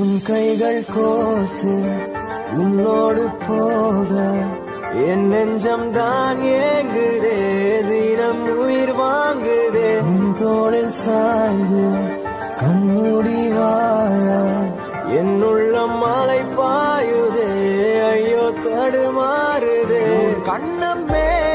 உன் கைகள் கோர்த்து உன்னோடு போக என் நெஞ்சம் தான் ஏங்குதே, தினம் உயிர் வாங்குதே. உன் தோளில் சாய்ந்து கண்மூடி வாழ என் உள்ளம் மலை பாயுதே, ஐயோ தடுமாறுதே. கண்ணம்